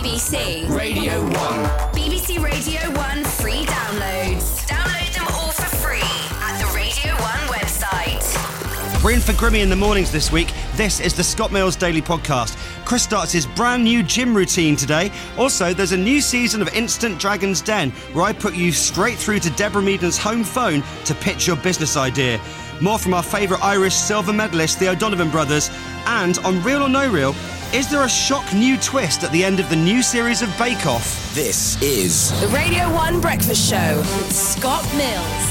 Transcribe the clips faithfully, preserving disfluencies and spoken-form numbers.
B C Radio one. B B C Radio one free downloads. Download them all for free at the Radio one website. We're in for Grimmy in the mornings this week. This is the Scott Mills Daily Podcast. Chris starts his brand new gym routine today. Also, there's a new season of Instant Dragon's Den, where I put you straight through to Deborah Meaden's home phone to pitch your business idea. More from our favourite Irish silver medalists, the O'Donovan brothers. And on Real or No Real, is there a shock new twist at the end of the new series of Bake Off? This is The Radio one Breakfast Show with Scott Mills.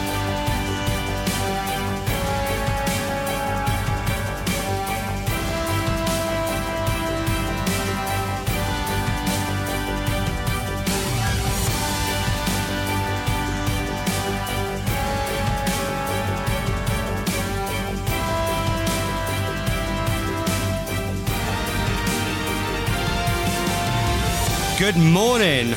Good morning.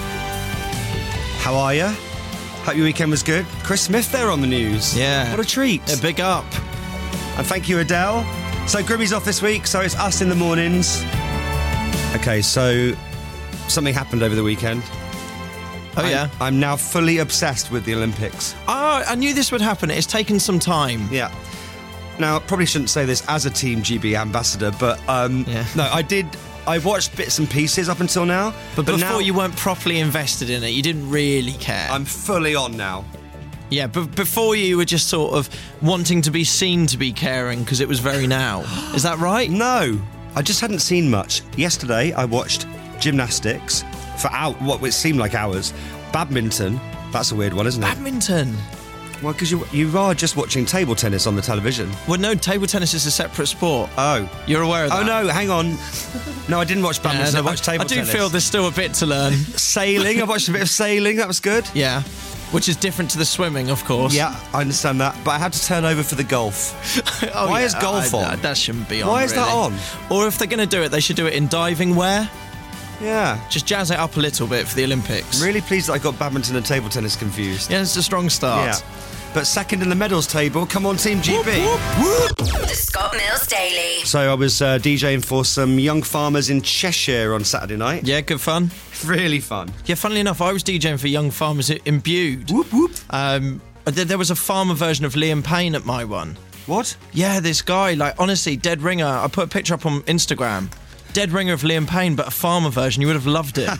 How are you? Hope your weekend was good. Chris Smith there on the news. Yeah. What a treat. A big up. And thank you, Adele. So Grimmy's off this week, so it's us in the mornings. Okay, so something happened over the weekend. Oh, I'm, yeah? I'm now fully obsessed with the Olympics. Oh, I knew this would happen. It's taken some time. Yeah. Now, I probably shouldn't say this as a Team G B ambassador, but um, Yeah. no, I did... I watched bits and pieces up until now. But, but before now, you weren't properly invested in it, you didn't really care. I'm fully on now. Yeah, but before you were just sort of wanting to be seen to be caring because it was very now. Is that right? No, I just hadn't seen much. Yesterday, I watched gymnastics for out what it seemed like hours. Badminton, that's a weird one, isn't it? Badminton. Well, because you you are just watching table tennis on the television. Well, no, table tennis is a separate sport. Oh. You're aware of that? Oh, no, hang on. No, I didn't watch badminton, Yeah, I no, watched table I do tennis. feel there's still a bit to learn. Sailing, I watched a bit of sailing, that was good. Yeah, which is different to the swimming, of course. Yeah, I understand that, but I had to turn over for the golf. Oh, Why yeah, is golf I- on? That shouldn't be on, Why is that really. on? Or if they're going to do it, they should do it in diving wear. Yeah. Just jazz it up a little bit for the Olympics. Really pleased that I got badminton and table tennis confused. Yeah, it's a strong start. Yeah. But second in the medals table, come on Team G B. The Scott Mills Daily. So I was uh, DJing for some young farmers in Cheshire on Saturday night. Yeah, good fun. Really fun. Yeah, funnily enough, I was DJing for young farmers in Bude. Whoop, whoop. Um, there there was a farmer version of Liam Payne at my one. What? Yeah, this guy, like, honestly, dead ringer. I put a picture up on Instagram. Dead ringer of Liam Payne, but a farmer version. You would have loved it.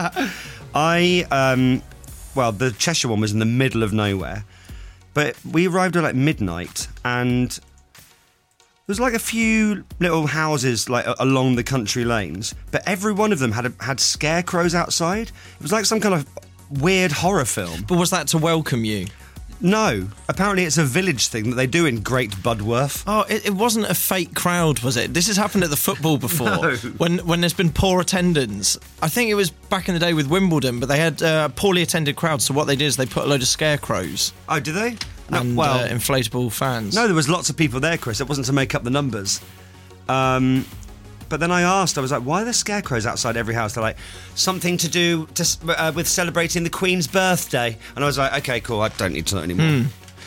I, um, well, the Cheshire one was in the middle of nowhere. But we arrived at like midnight and there was like a few little houses like along the country lanes, but every one of them had a, had scarecrows outside. It was like some kind of weird horror film. But was that to welcome you? No, apparently it's a village thing that they do in Great Budworth. Oh, it, it wasn't a fake crowd, was it? This has happened at the football before. No. When when there's been poor attendance. I think it was back in the day with Wimbledon, but they had uh, poorly attended crowds, so what they did is they put a load of scarecrows Oh, do they? No, and well, uh, inflatable fans. no, there was lots of people there, Chris. It wasn't to make up the numbers. Um, but then I asked, I was like, why are there scarecrows outside every house? They're like, something to do to, uh, with celebrating the Queen's birthday. And I was like, okay, cool, I don't need to know anymore.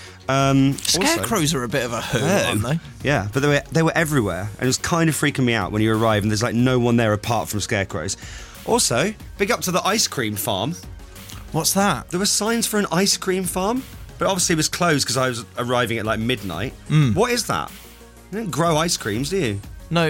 Um, also- Scarecrows are a bit of a who, Oh. aren't they? Yeah, but they were, they were everywhere. And it was kind of freaking me out when you arrive and there's like no one there apart from scarecrows. Also, big up to the ice cream farm. What's that? There were signs for an ice cream farm, but obviously it was closed because I was arriving at like midnight. Mm. What is that? You don't grow ice creams, do you? No,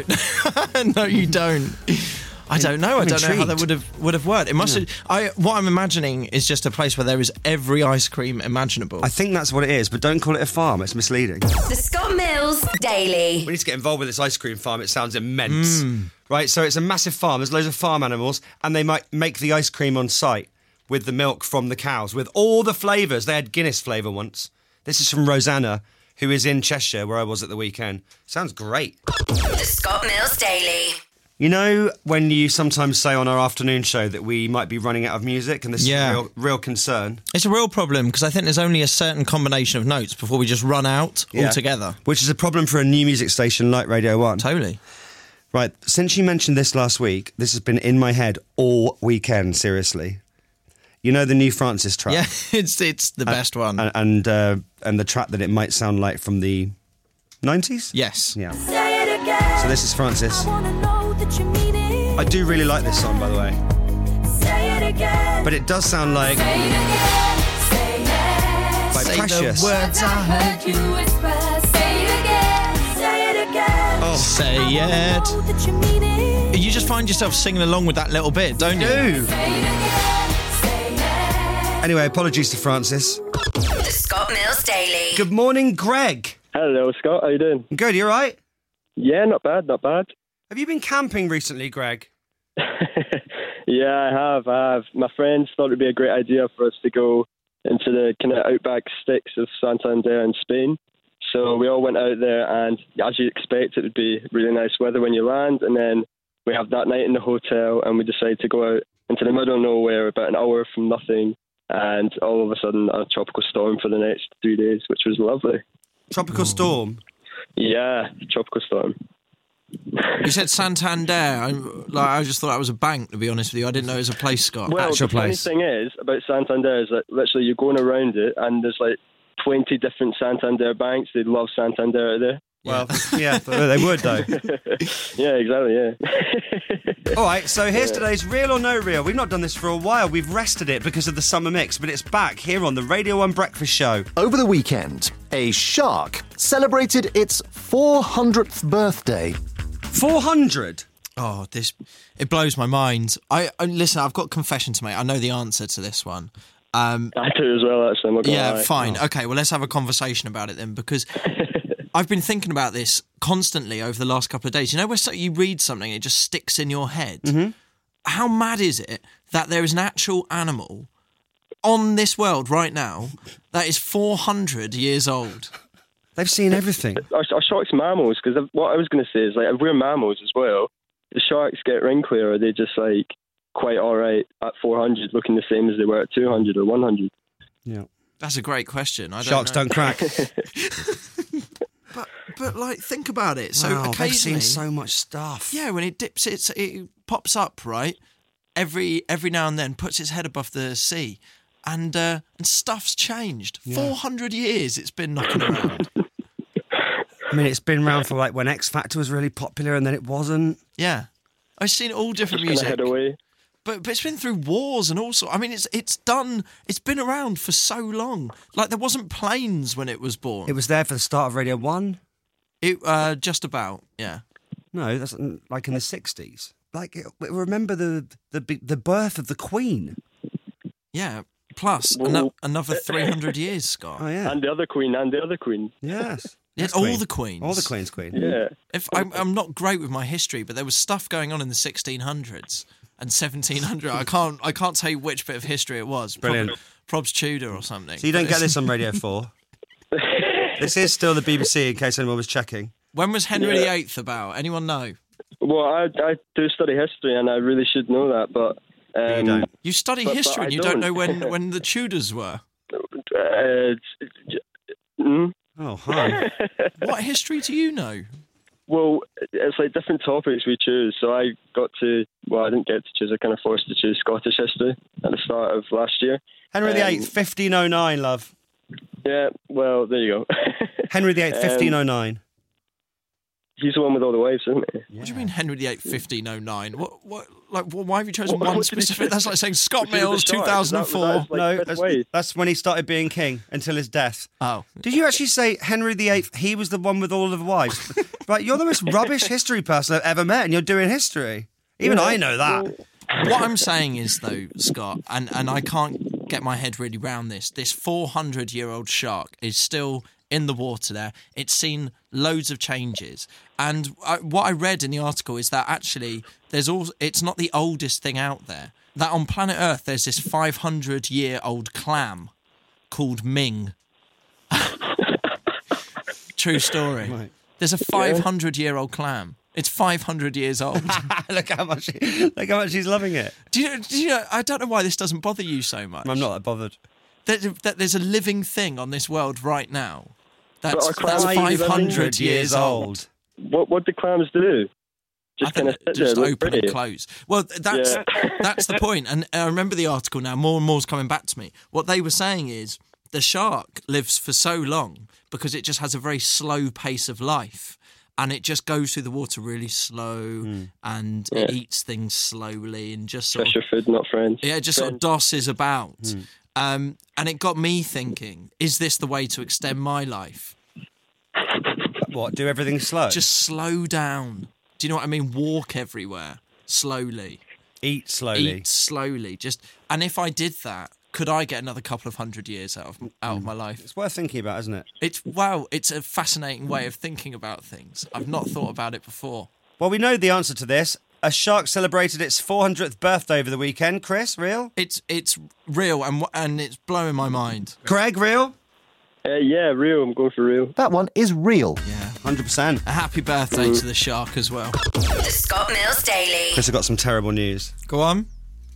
no, you don't. I don't know. I I'm don't know how intrigued. that would have would have worked. It must have. I what I'm imagining is just a place where there is every ice cream imaginable. I think that's what it is, but don't call it a farm. It's misleading. The Scott Mills Daily. We need to get involved with this ice cream farm. It sounds immense. Right, so it's a massive farm. There's loads of farm animals, and they might make the ice cream on site with the milk from the cows, with all the flavours. They had Guinness flavour once. This is from Rosanna, who is in Cheshire, where I was at the weekend. Sounds great. The Scott Mills Daily. You know when you sometimes say on our afternoon show that we might be running out of music, and this Yeah. is a real, real concern? It's a real problem because I think there's only a certain combination of notes before we just run out Yeah. altogether. Which is a problem for a new music station like Radio one. Totally. Right, since you mentioned this last week, this has been in my head all weekend, seriously. You know the new Francis track? Yeah, it's it's the best one. And and, uh, and the track that it might sound like from the nineties? yes. Yeah. Say it again. So this is Francis. I wanna know that you mean it. I do really like this song, by the way. Say it again. But it does sound like Say it again. Say it. by Say Precious. the words I heard you. you whisper. Say it again. Say it again. Oh, Say I it. know that you mean it. You just find yourself singing along with that little bit, don't you? do. Say it again. Say it. Anyway, apologies to Francis. The Scott Mills Daily. Good morning, Greg. Hello, Scott. How you doing? Good, you all right? Yeah, not bad, not bad. Have you been camping recently, Greg? Yeah, I have. I have. My friends thought it'd be a great idea for us to go into the kind of outback sticks of Santander in Spain. So we all went out there, and as you expect, it would be really nice weather when you land. And then we have that night in the hotel, and we decided to go out into the middle of nowhere, about an hour from nothing, and all of a sudden a tropical storm for the next three days, which was lovely. Tropical storm. Yeah, tropical storm. You said Santander. I, like, I just thought that was a bank, to be honest with you. I didn't know it was a place, Scott. Well, Actual the funny place. thing is about Santander is that literally you're going around it, and there's like twenty different Santander banks. They love Santander out there. Well, yeah, they would, though. Yeah, exactly, yeah. All right, so here's today's Real or No Real. We've not done this for a while. We've rested it because of the summer mix, but it's back here on the Radio one Breakfast Show. Over the weekend, a shark celebrated its four hundredth birthday. four hundred? Oh, this it blows my mind. I, I listen. I've got a confession to make. I know the answer to this one. Um, I do as well, actually. I'm not gonna yeah, lie. fine. Okay, well, let's have a conversation about it then, because I've been thinking about this constantly over the last couple of days. You know, where so you read something, it just sticks in your head. Mm-hmm. How mad is it that there is an actual animal on this world right now that is four hundred years old? They've seen everything. Are, are sharks mammals? Because what I was going to say is, like, if we're mammals as well, the sharks get wrinkly, or are they just, like, quite all right at four hundred, looking the same as they were at two hundred or one hundred? Yeah. That's a great question. I don't Sharks know. don't crack. But, but like, think about it. So Wow, they've occasionally, seen so much stuff. yeah, when it dips, it's, it pops up, right? Every every now and then, puts its head above the sea, and uh, and stuff's changed. Four hundred years it's been knocking around. I mean, it's been around for like when X Factor was really popular and then it wasn't. Yeah, I've seen all different Just music, gonna head away. but but it's been through wars and all sorts. I mean, it's it's done. It's been around for so long. Like, there wasn't planes when it was born. It was there for the start of Radio one. It uh, just about, yeah. No, that's like in the sixties. Like, remember the the the birth of the Queen? Yeah, plus Well- ano- another three hundred years, Scott. Oh yeah, And the other queen, and the other queen. yes. Yeah, Yes, all Queen. the queens. All the Queen's Queen. Yeah. If I'm, I'm not great with my history, but there was stuff going on in the sixteen hundreds and seventeen hundred. I can't I can't tell you which bit of history it was. Brilliant. Prob, Probs Tudor or something. So you don't But get it's- this on Radio four. This is still the B B C, in case anyone was checking. When was Henry Yeah. the Eighth about? Anyone know? Well, I, I do study history, and I really should know that, but... Um, you don't. You study But- but history I and you don't don't. know when, when the Tudors were. Uh, mm, Oh, hi. What history do you know? well, it's like different topics we choose. So I got to... Well, I didn't get to choose. I kind of forced to choose Scottish history at the start of last year. Henry the Um, Eighth, fifteen oh nine, love. Yeah, well, there you go. Henry the Eighth, Um, fifteen oh nine. He's the one with all the wives, isn't he? What do you mean Henry the Eighth, fifteen oh nine? What, what, like, wh- why have you chosen What- one what did he specific? do? That's like saying Scott Was he the Mills, shark? two thousand four. Was that- was that- No, fifth that's, wave. that's when he started being king until his death. Oh. Did you actually say Henry the Eighth, he was the one with all of the wives? Right, you're the most rubbish history person I've ever met, and you're doing history. Even Yeah, I know that. well, What I'm saying is, though, Scott, and, and I can't get my head really round this, this four hundred year old shark is still in the water there. It's seen loads of changes. And I, what I read in the article is that actually there's all, it's not the oldest thing out there. That on planet Earth there's this five hundred year old clam called Ming. True story. Right. There's a five hundred year old clam. It's five hundred years old. look how much, look how much he's loving it. Do you, do you know, I don't know why this doesn't bother you so much. I'm not that bothered. That, that there's a living thing on this world right now that's, But our that's clams are five hundred years old. What what do clams do? I Just kind think of that sit just there, look open pretty. and close. Well, th- that's Yeah. that's the point. And I remember the article now. More and more's coming back to me. What they were saying is the shark lives for so long because it just has a very slow pace of life. and it just goes through the water really slow, mm. and yeah. it eats things slowly and just sort Fisher of, food, not friends. Yeah, just friends. sort of dosses about. Mm. Um, and it got me thinking, is this the way to extend my life? What, do everything slow? Just slow down. Do you know what I mean? Walk everywhere slowly. Eat slowly. Eat slowly. Just, and if I did that, could I get another couple of hundred years out of out of my life? It's worth thinking about, isn't it? It's wow. It's a fascinating way of thinking about things. I've not thought about it before. Well, we know the answer to this. A shark celebrated its four hundredth birthday over the weekend. Chris, real? It's it's real and and it's blowing my mind. Greg, real? Uh, yeah, real. I'm going for real. That one is real. Yeah, one hundred percent. A happy birthday mm. to the shark as well. The Scott Mills Daily. Chris, I've got some terrible news. Go on.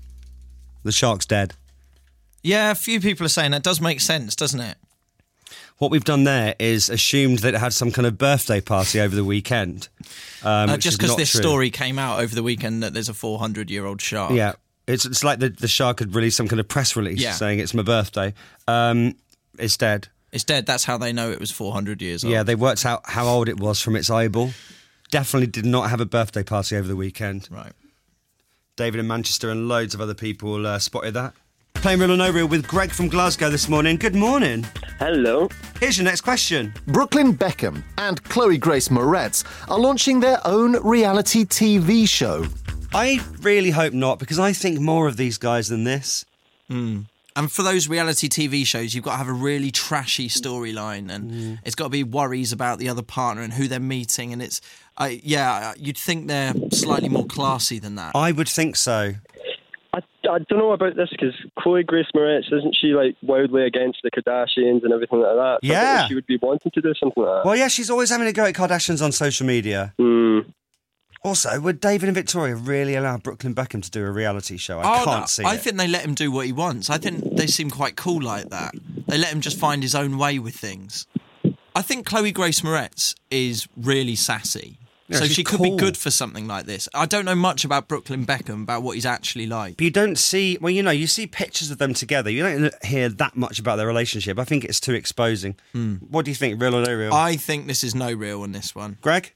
The shark's dead. Yeah, a few people are saying that. Does make sense, doesn't it? What we've done there is assumed that it had some kind of birthday party over the weekend. Um, uh, just because this true. story came out over the weekend that there's a four hundred year old shark. Yeah, it's it's like the, the shark had released some kind of press release yeah. saying it's my birthday. Um, it's dead. It's dead. That's how they know it was four hundred years old. Yeah, they worked out how old it was from its eyeball. Definitely did not have a birthday party over the weekend. Right. David in Manchester and loads of other people uh, spotted that. Playing Real or No Real with Greg from Glasgow this morning. Good morning. Hello. Here's your next question. Brooklyn Beckham and Chloe Grace Moretz are launching their own reality T V show. I really hope not, because I think more of these guys than this. Mm. And for those reality T V shows, you've got to have a really trashy storyline, and mm. it's got to be worries about the other partner and who they're meeting. And it's, uh, yeah, you'd think they're slightly more classy than that. I would think so. I, I don't know about this, because Chloe Grace Moretz, isn't she like wildly against the Kardashians and everything like that? So yeah. I think that she would be wanting to do something like that. Well, yeah, she's always having a go at Kardashians on social media. Mm. Also, would David and Victoria really allow Brooklyn Beckham to do a reality show? I oh, can't no, see I it. think they let him do what he wants. I think they seem quite cool like that. They let him just find his own way with things. I think Chloe Grace Moretz is really sassy. Yeah, so she's she could cool. be good for something like this. I don't know much about Brooklyn Beckham, about what he's actually like. But you don't see, well, you know, you see pictures of them together. You don't hear that much about their relationship. I think it's too exposing. Mm. What do you think, real or no real? I think this is no real on this one. Greg?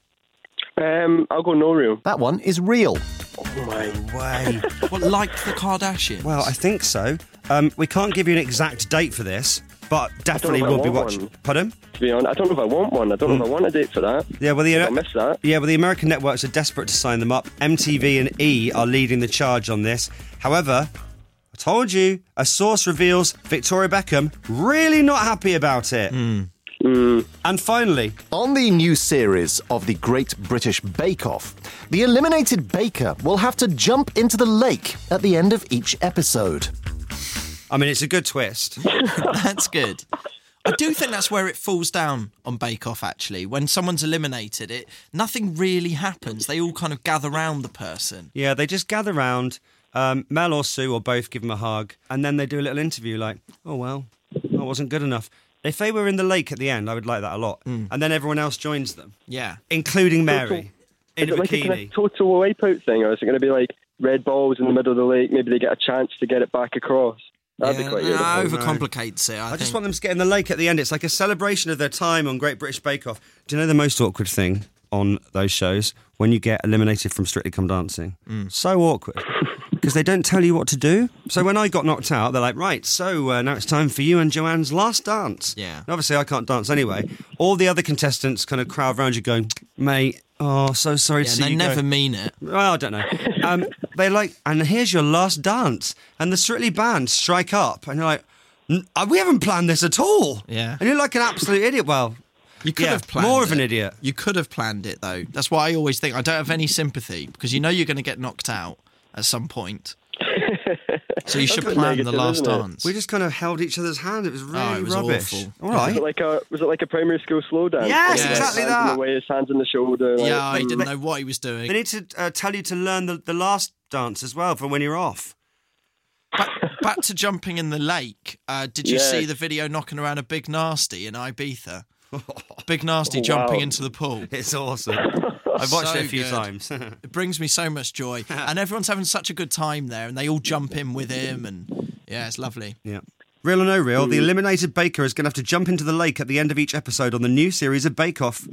Um, I'll go no real. That one is real. Oh my way. What, like the Kardashians? Well, I think so. Um, we can't give you an exact date for this, but definitely we'll be watching. Pardon? To be honest, I don't know if I want one. I don't mm. know if I want a date for that. Yeah, well, the I miss that. Yeah, well, the American networks are desperate to sign them up. M T V and E are leading the charge on this. However, I told you, a source reveals Victoria Beckham really not happy about it. Mm. Mm. And finally, on the new series of the Great British Bake Off, the eliminated baker will have to jump into the lake at the end of each episode. I mean, it's a good twist. That's good. I do think that's where it falls down on Bake Off, actually. When someone's eliminated, it nothing really happens. They all kind of gather round the person. Yeah, they just gather round. Um, Mel or Sue or both give them a hug, and then they do a little interview like, oh, well, I wasn't good enough. If they were in the lake at the end, I would like that a lot. Mm. And then everyone else joins them. Yeah. Including Mary. Total, in is a it like bikini. a kind of total wipeout thing, or is it going to be like red balls in the middle of the lake? Maybe they get a chance to get it back across. That'd yeah, be quite no, beautiful. overcomplicates it, I, I think. just want them to get in the lake at the end. It's like a celebration of their time on Great British Bake Off. Do you know the most awkward thing on those shows? When you get eliminated from Strictly Come Dancing. Mm. So awkward. Because they don't tell you what to do. So when I got knocked out, they're like, right, so uh, now it's time for you and Joanne's last dance. Yeah. And obviously, I can't dance anyway. All the other contestants kind of crowd around you going, mate, oh, so sorry yeah, to see they you never go. mean it. Well, I don't know. Um, they're like, and here's your last dance. And the Strictly band strike up. And you're like, we haven't planned this at all. Yeah. And you're like an absolute idiot. Well, you could yeah, have planned more it. of an idiot. You could have planned it, though. That's why I always think I don't have any sympathy, because you know you're going to get knocked out at some point. So you should plan negative, the last dance. We just kind of held each other's hand. It was really oh, it was rubbish. Awful. All right. Was it like a was it like a primary school slow dance? Yes, Like, exactly hands that. In the way, his hands on the shoulder. Like, Yeah, I mm. didn't know what he was doing. They need to uh, tell you to learn the, the last dance as well for when you're off. Back, back to jumping in the lake. Uh, did you Yes. see the video knocking around a Big Nasty in Ibiza? Big Nasty Oh, jumping wow. into the pool. It's awesome. I've watched So it a few good. times. It brings me so much joy. And everyone's having such a good time there, and they all jump in with him, and yeah, it's lovely. Yeah. Real or no real, the eliminated baker is going to have to jump into the lake at the end of each episode on the new series of Bake Off.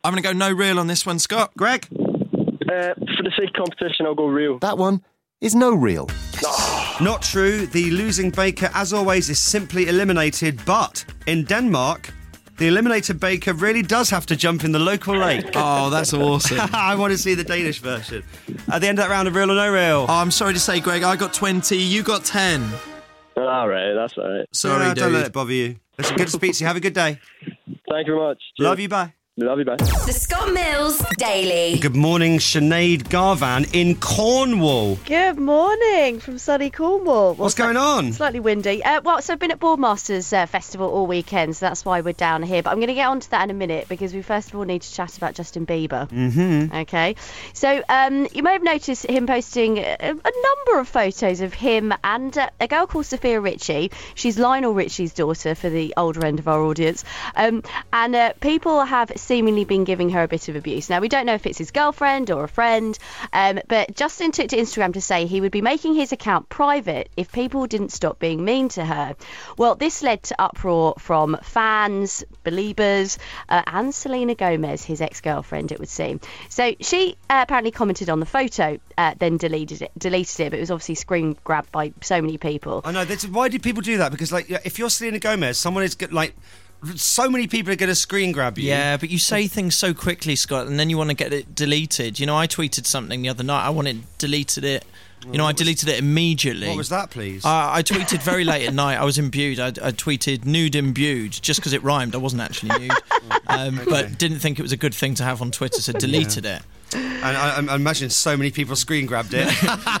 I'm going to go no real on this one, Scott. Greg? Uh, for the sake of competition, I'll go real. That one is no real. Not true. The losing baker, as always, is simply eliminated. But in Denmark, the eliminated baker really does have to jump in the local lake. Oh, that's awesome. I want to see the Danish version. At the end of that round of real or no real. Oh, I'm sorry to say, Greg, I got twenty, you got ten. All right, that's all right. Sorry, Yeah, dude. Don't let it bother you. Listen, good to speak to you. Have a good day. Thank you very much. Cheers. Love you, bye. Love you, bye. The Scott Mills Daily. Good morning, Sinead Garvan in Cornwall. Good morning from sunny Cornwall. What's going on? Slightly windy. Uh, well, so I've been at Boardmasters uh, Festival all weekend, so that's why we're down here. But I'm going to get onto that in a minute because we first of all need to chat about Justin Bieber. Mm-hmm. Okay. So um, you may have noticed him posting a, a number of photos of him and uh, a girl called Sophia Richie. She's Lionel Richie's daughter for the older end of our audience. Um, and uh, people have seemingly been giving her a bit of abuse. Now, we don't know if it's his girlfriend or a friend, um, but Justin took to Instagram to say he would be making his account private if people didn't stop being mean to her. Well, this led to uproar from fans, believers, uh, and Selena Gomez, his ex-girlfriend, it would seem. So she uh, apparently commented on the photo, uh, then deleted it, deleted it, but it was obviously screen grabbed by so many people. I know. That's, why do people do that? Because, like, if you're Selena Gomez, someone is, like... So many people are going to screen grab you. Yeah, but you say things so quickly, Scott, and then you want to get it deleted. You know, I tweeted something the other night. I wanted deleted it. You know, I deleted it immediately. What was that, please? Uh, I tweeted very late at night. I was imbued. I, I tweeted nude imbued just because it rhymed. I wasn't actually nude, um, okay. But didn't think it was a good thing to have on Twitter, so deleted yeah. it. And I, I imagine so many people screen grabbed it.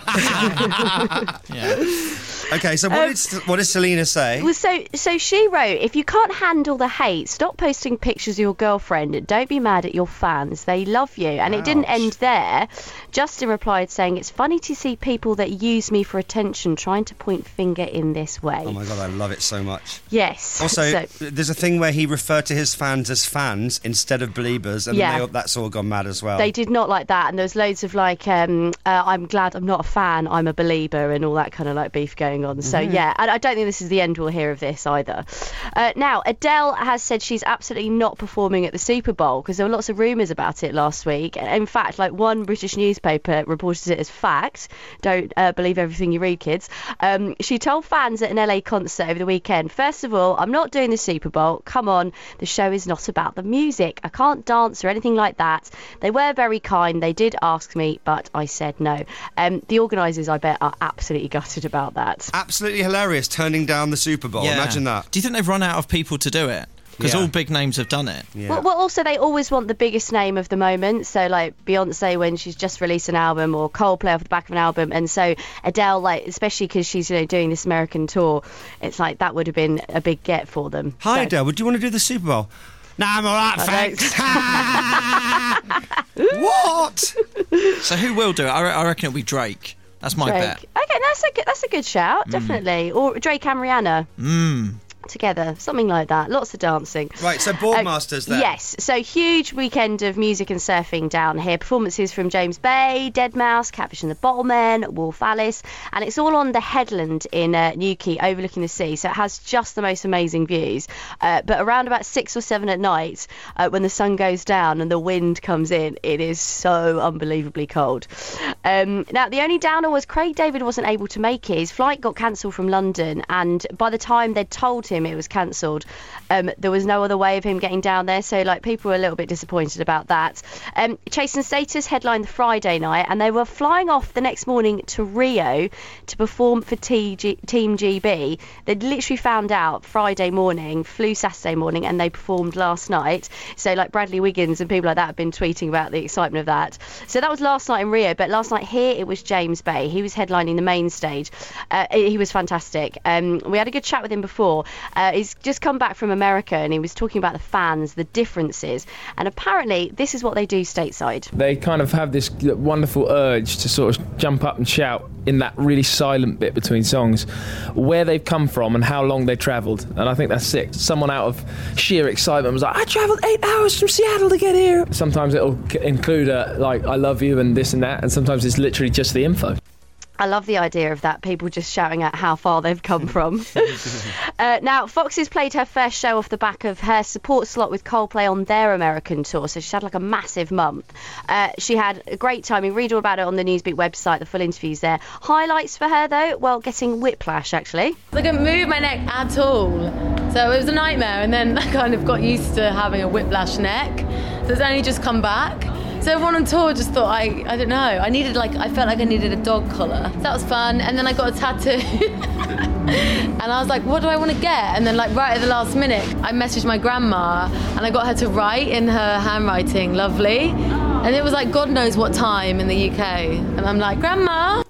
Yeah. Okay, so what, um, did, what did Selena say? Well, so so she wrote, if you can't handle the hate, stop posting pictures of your girlfriend. Don't be mad at your fans. They love you. And Ouch. It didn't end there. Justin replied saying, it's funny to see people that use me for attention trying to point finger in this way. Oh, my God, I love it so much. Yes. Also, so, there's a thing where he referred to his fans as fans instead of believers, and yeah. they, that's all gone mad as well. They did not like that, and there was loads of like, um, uh, I'm glad I'm not a fan, I'm a believer, and all that kind of like beef going on. Mm-hmm. So, yeah, I, I don't think this is the end we'll hear of this either. Uh, now, Adele has said she's absolutely not performing at the Super Bowl because there were lots of rumours about it last week. In fact, like one British newspaper reported it as fact. Don't uh, believe everything you read, kids. Um, she told fans at an L A concert over the weekend, first of all, I'm not doing the Super Bowl. Come on, the show is not about the music. I can't dance or anything like that. They were very kind. They did ask me, but I said no. Um, the organisers, I bet, are absolutely gutted about that. Absolutely hilarious, turning down the Super Bowl. Yeah. Imagine that. Do you think they've run out of people to do it? Because yeah. all big names have done it. Yeah. Well, well, also, they always want the biggest name of the moment. So, like, Beyonce when she's just released an album, or Coldplay off the back of an album. And so Adele, like, especially because she's, you know, doing this American tour, it's like that would have been a big get for them. Hi, so. Adele. Would you want to do the Super Bowl? No, I'm all right, thanks. What? So who will do it? I, re- I reckon it'll be Drake. That's my Drake. bet. Okay, that's a good, that's a good shout, mm. definitely. Or Drake and Rihanna. Mm. Together, something like that. Lots of dancing. Right, so Boardmasters uh, there. Yes, so huge weekend of music and surfing down here. Performances from James Bay, Deadmau five, Catfish and the Bottlemen, Wolf Alice, and it's all on the headland in uh, Newquay, overlooking the sea. So it has just the most amazing views. Uh, but around about six or seven at night, uh, when the sun goes down and the wind comes in, it is so unbelievably cold. Um, now, the only downer was Craig David wasn't able to make it. His flight got cancelled from London, and by the time they'd told him it was cancelled, um, there was no other way of him getting down there, so like people were a little bit disappointed about that. um, Chase and Status headlined the Friday night, and they were flying off the next morning to Rio to perform for T G- Team G B. They'd literally found out Friday morning, flew Saturday morning, and they performed last night. So like Bradley Wiggins and people like that have been tweeting about the excitement of that. So that was last night in Rio, but last night here it was James Bay. He was headlining the main stage. Uh, he was fantastic. Um, we had a good chat with him before. Uh, he's just come back from America, and he was talking about the fans, the differences, and apparently this is what they do stateside. They kind of have this wonderful urge to sort of jump up and shout in that really silent bit between songs, where they've come from and how long they travelled, and I think that's sick. Someone out of sheer excitement was like, I travelled eight hours from Seattle to get here. Sometimes it'll include a, like, I love you and this and that, and sometimes it's literally just the info. I love the idea of that, people just shouting out how far they've come from. uh, now, Foxy's played her first show off the back of her support slot with Coldplay on their American tour, so she had like a massive month. Uh, she had a great time. You read all about it on the Newsbeat website, the full interview's there. Highlights for her, though, well, getting whiplash, actually. I couldn't move my neck at all, so it was a nightmare, and then I kind of got used to having a whiplash neck, so it's only just come back. So everyone on tour just thought I, I don't know, I needed like, I felt like I needed a dog collar. So that was fun, and then I got a tattoo. And I was like, what do I want to get? And then like right at the last minute, I messaged my grandma, and I got her to write in her handwriting, lovely. And it was like God knows what time in the U K. And I'm like, Grandma!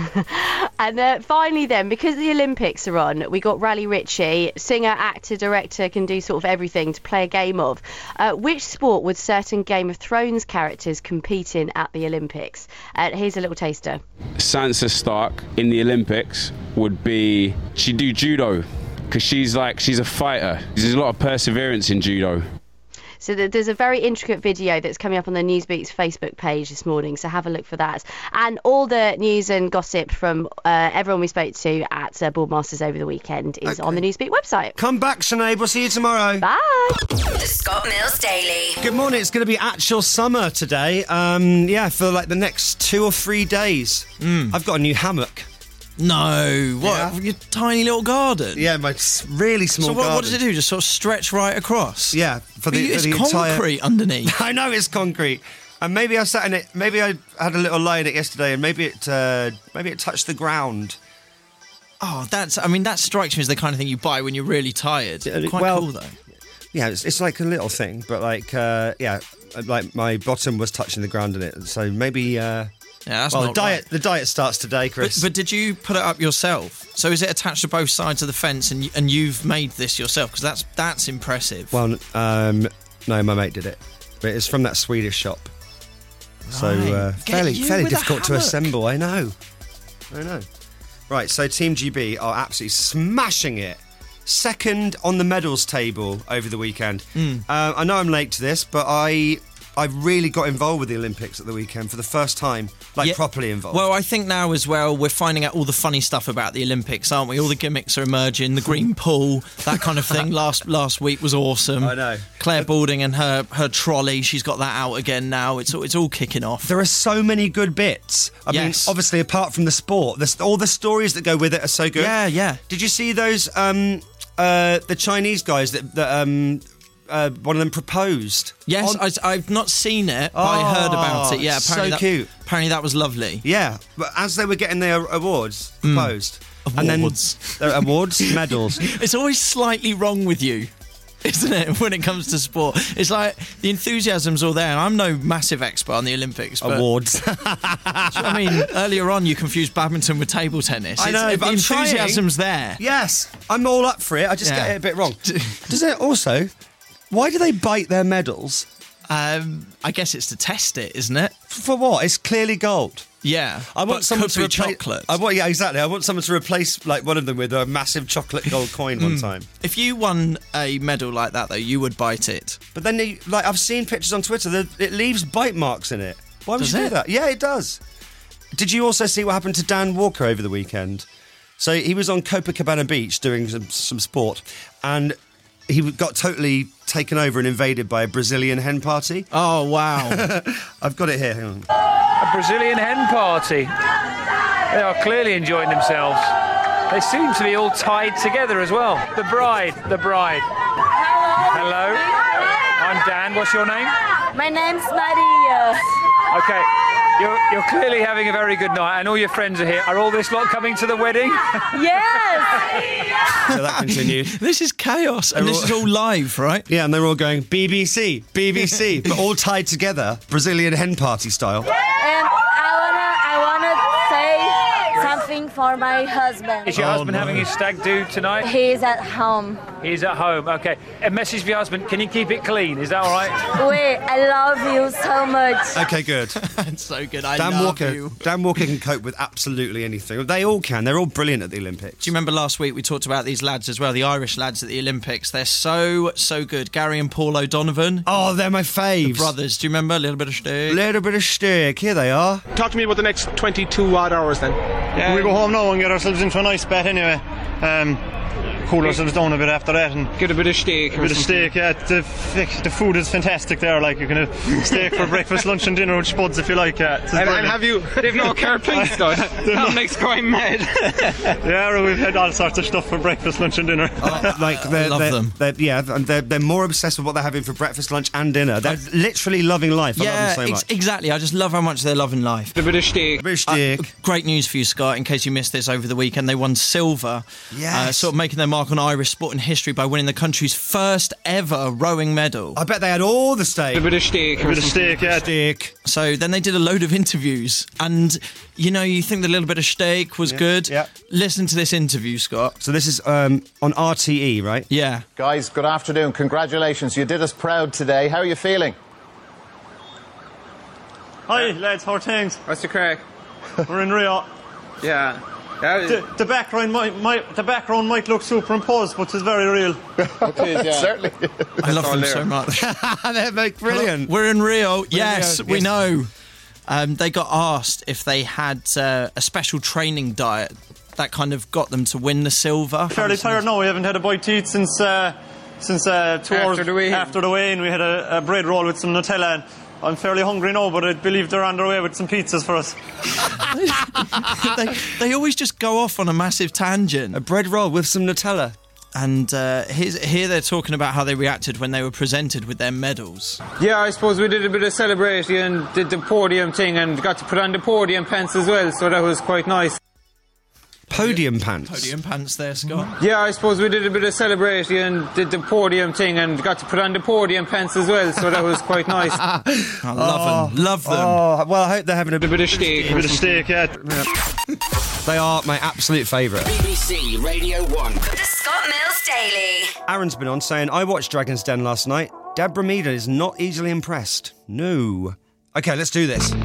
And uh, finally then, because the Olympics are on, we got Raleigh Ritchie, singer, actor, director, can do sort of everything to play a game of. Uh, which sport would certain Game of Thrones characters compete in at the Olympics? Uh, here's a little taster. Sansa Stark in the Olympics would be, she'd do judo, because she's like, she's a fighter. There's a lot of perseverance in judo. So there's a very intricate video that's coming up on the Newsbeat's Facebook page this morning, so have a look for that. And all the news and gossip from uh, everyone we spoke to at uh, Boardmasters over the weekend is okay. on the Newsbeat website. Come back, Sinead. We'll see you tomorrow. Bye. The Scott Mills Daily. Good morning. It's going to be actual summer today. Um, yeah, for like the next two or three days. Mm. I've got a new hammock. No, what? Yeah. Your tiny little garden? Yeah, my s- really small so what, garden. what does it do? Just sort of stretch right across? Yeah, for the, it's for the concrete entire... underneath. I know it's concrete, and maybe I sat in it. Maybe I had a little lie in it yesterday, and maybe it uh, maybe it touched the ground. Oh, that's. I mean, that strikes me as the kind of thing you buy when you're really tired. Yeah, Quite well, cool though. Yeah, it's, it's like a little thing, but like uh, yeah, like my bottom was touching the ground in it, so maybe. Uh, Yeah, that's well, not the diet right. the diet starts today, Chris. But, but did you put it up yourself? So is it attached to both sides of the fence, and you, and you've made this yourself? Because that's that's impressive. Well, um, no, my mate did it, but it's from that Swedish shop. So uh, fairly fairly difficult to assemble. I know, I know. Right, so Team G B are absolutely smashing it. Second on the medals table over the weekend. Mm. Uh, I know I'm late to this, but I. I really got involved with the Olympics at the weekend for the first time, like yeah. properly involved. Well, I think now as well, we're finding out all the funny stuff about the Olympics, aren't we? All the gimmicks are emerging, the green pool, that kind of thing. Last last week was awesome. I know. Claire Balding and her, her trolley, she's got that out again now. It's, it's all kicking off. There are so many good bits. I yes. mean, obviously, apart from the sport, the, all the stories that go with it are so good. Yeah, yeah. Did you see those, um, uh, the Chinese guys that... that um, Uh, one of them proposed. Yes, on... I, I've not seen it, but oh, I heard about it. Yeah, apparently so that, cute. Apparently that was lovely. Yeah, but as they were getting their awards, proposed. Mm. And awards. then, uh, awards, medals. It's always slightly wrong with you, isn't it, when it comes to sport? It's like the enthusiasm's all there, and I'm no massive expert on the Olympics. But, awards. I mean, earlier on you confused badminton with table tennis. I know, it's, but the I'm enthusiasm's trying. there. Yes, I'm all up for it. I just Yeah. get it a bit wrong. Does it also... Why do they bite their medals? Um, I guess it's to test it, isn't it? For what? It's clearly gold. Yeah, I want but someone could to be replace chocolate. I want, yeah, exactly. I want someone to replace like one of them with a massive chocolate gold coin one time. If you won a medal like that, though, you would bite it. But then, they, like, I've seen pictures on Twitter that it leaves bite marks in it. Why would Does you do it? that? Yeah, it does. Did you also see what happened to Dan Walker over the weekend? So he was on Copacabana Beach doing some, some sport, and he got totally taken over and invaded by a Brazilian hen party. Oh, wow. I've got it here. Hang on. A Brazilian hen party. They are clearly enjoying themselves. They seem to be all tied together as well. The bride, the bride. Hello. Hello. I'm Dan. What's your name? My name's Maria. Okay. You're, you're clearly having a very good night, and all your friends are here. Are all this lot coming to the wedding? Yes. So that continued. This is chaos, and this is all live, right? Yeah, and they're all going B B C, B B C, but all tied together, Brazilian hen party style. And I wanna, I wanna say something for my husband. Is your Oh, husband no. having his stag do tonight? He's at home. He's at home. Okay. A message for your husband. Can you keep it clean? Is that all right? Wait, I love you so much. Okay, good. It's so good. I Dan love Walker. you. Dan Walker can cope with absolutely anything. They all can. They're all brilliant at the Olympics. Do you remember last week we talked about these lads as well, the Irish lads at the Olympics? They're so, so good. Gary and Paul O'Donovan. Oh, they're my faves. Brothers, do you remember? A little bit of steak. Little bit of steak. Here they are. Talk to me about the next twenty-two odd hours then. Yeah, we go home now and get ourselves into a nice bath anyway. Um, cool ourselves down a bit after that and get a bit of steak. A bit of steak, yeah. The, the food is fantastic there. Like you can have steak for breakfast, lunch, and dinner with spuds if you like. Yeah, and, and have you? They've no carte blanche, Scott. That makes crime mad. Yeah, we've had all sorts of stuff for breakfast, lunch, and dinner. Oh, like they're, I love they're, them. They're, yeah, and they're, they're more obsessed with what they're having for breakfast, lunch, and dinner. They're literally loving life. I Yeah, love them so ex- much. exactly. I just love how much they're loving life. A bit of steak. A bit of steak. Uh, great news for you, Scott, in case you missed this over the weekend. They won silver, Yes. uh, sort of making their mark on Irish sport and history by winning the country's first ever rowing medal. I bet they had all the steak. A bit of steak. A bit of steak, yeah. Steak. So then they did a load of interviews, and you know, you think the little bit of steak was Yeah, good. yeah. Listen to this interview, Scott. So this is um, on R T E, right? Yeah. Guys, good afternoon. Congratulations. You did us proud today. How are you feeling? Hi, lads. How are things? What's the crack? We're in Rio. Yeah. That The, the background might, might the background might look superimposed, but it's very real. it is, yeah. Certainly. I love all them there. so much. They're like brilliant. We're in Rio. Yes, Rio, we yes. know. Um, they got asked if they had uh, a special training diet that kind of got them to win the silver. Fairly tired now. We haven't had a bite to eat since uh, since uh, two After hours the weigh-in. after the weigh-in. We had a, a bread roll with some Nutella. And I'm fairly hungry now, but I believe they're on their way with some pizzas for us. they, they always just go off on a massive tangent. A bread roll with some Nutella. And uh, here's, here they're talking about how they reacted when they were presented with their medals. Yeah, I suppose we did a bit of celebrating and did the podium thing and got to put on the podium pants as well, so that was quite nice. Podium pants. Podium pants there, Scott. Yeah, I suppose we did a bit of celebrating and did the podium thing and got to put on the podium pants as well, so that was quite nice. I love them. Love them. Oh, well, I hope they're having a A bit of steak. A bit of steak, yeah. They are my absolute favourite. B B C Radio one. The Scott Mills Daily. Aaron's been on saying, I watched Dragon's Den last night. Deborah Meaden is not easily impressed. No. Okay, let's do this.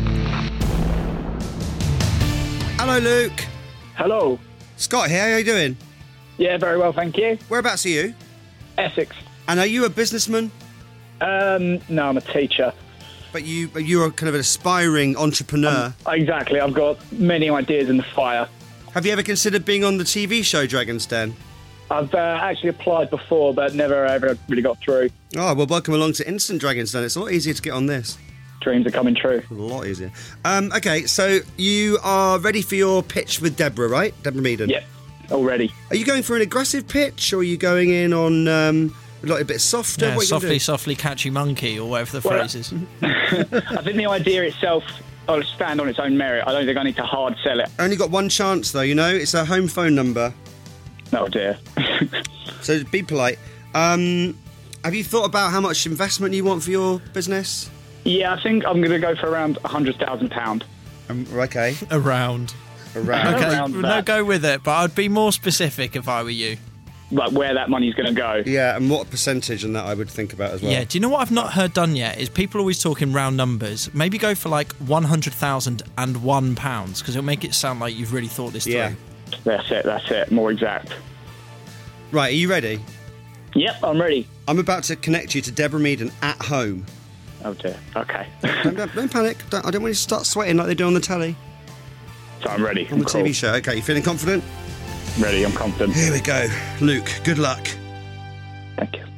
Hello, Luke. Hello. Scott here, how you doing? Yeah, very well, thank you. Whereabouts are you? Essex. And are you a businessman? Um, no, I'm a teacher. But you, but you're a kind of an aspiring entrepreneur. Um, exactly, I've got many ideas in the fire. Have you ever considered being on the T V show Dragon's Den? I've uh, actually applied before, but never ever really got through. Oh, well, welcome along to Instant Dragon's Den. It's a lot easier to get on this. Dreams are coming true. A lot easier. Um, okay, so you are ready for your pitch with Deborah, right? Deborah Meaden? Yeah, already. Are you going for an aggressive pitch, or are you going in on um, like a bit softer? Yeah, what are you gonna softly, do? softly catchy monkey, or whatever the Well, phrase is. I think the idea itself will stand on its own merit. I don't think I need to hard sell it. Only got one chance, though, you know? It's a home phone number. Oh, dear. So be polite. Um, have you thought about how much investment you want for your business? Yeah, I think I'm going to go for around one hundred thousand pounds. Um, okay. Around. Around. Okay, Around no, that. go with it, but I'd be more specific if I were you. Like where that money's going to go. Yeah, and what percentage and that I would think about as well. Yeah, do you know what I've not heard done yet? Is people always talking round numbers. Maybe go for like one hundred thousand and one pounds, because it'll make it sound like you've really thought this Yeah. through. That's it, that's it. More exact. Right, are you ready? Yep, I'm ready. I'm about to connect you to Deborah Meaden at home. Oh, dear. Okay. don't, don't, don't panic. Don't, I don't want you to start sweating like they do on the telly. So I'm ready. On I'm the cool. T V show. Okay, you feeling confident? Ready, I'm confident. Here we go. Luke, good luck. Thank you.